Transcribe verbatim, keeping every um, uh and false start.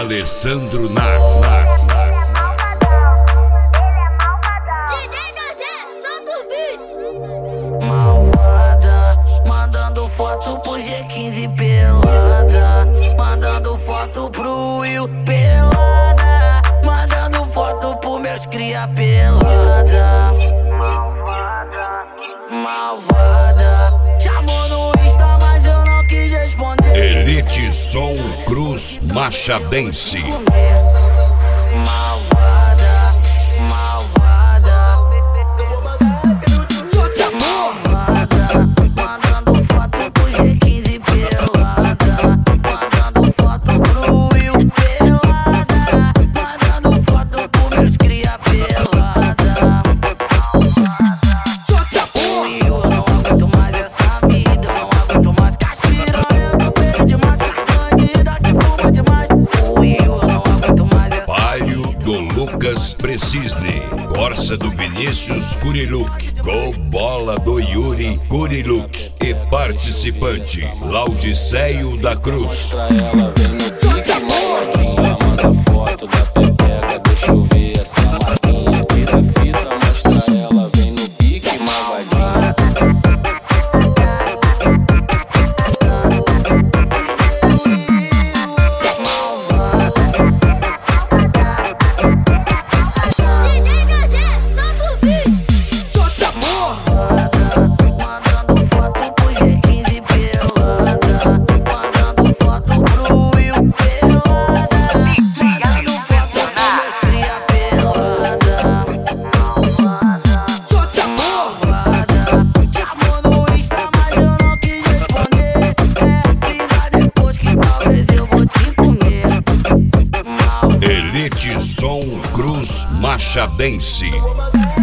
Alessandro Narz. Narz, Narz. Malvada, mandando foto pro G quinze pelada, mandando foto pro Will pelada, mandando foto pro meus cria pelada. Malvada, malvada, chamou no Insta, mas eu não quis responder. Elite Som Cruz Machadense. Malvada, malvada, mandando foto pro G quinze pelada, mandando foto pro Will pelada, mandando foto pro meus cria pelada. O Will, eu não aguento mais essa vida, eu não aguento mais caspira, eu tô feio demais, bandida que fuma demais. O Will, eu não aguento mais essa Palio do Lucas Precisne, Corsa do Vinícius Curiluk, Gol Bola do Yuri Curiluk e participante Laudiceio da Cruz. Pra ela vem no pique, malvadinha, manda foto da pepeca, deixa eu ver essa marquinha, tira a fita, mostra ela, vem no pique, malvadinha. mandando foto pro G quinze pelada, mandando foto pro Will pelada, mandando foto pro meus cria pelada. Malvada, chamou no Insta, mas eu não quis responder. É, liga depois que talvez eu vou te comer. Malvada. Elite Som Cruz Machadense.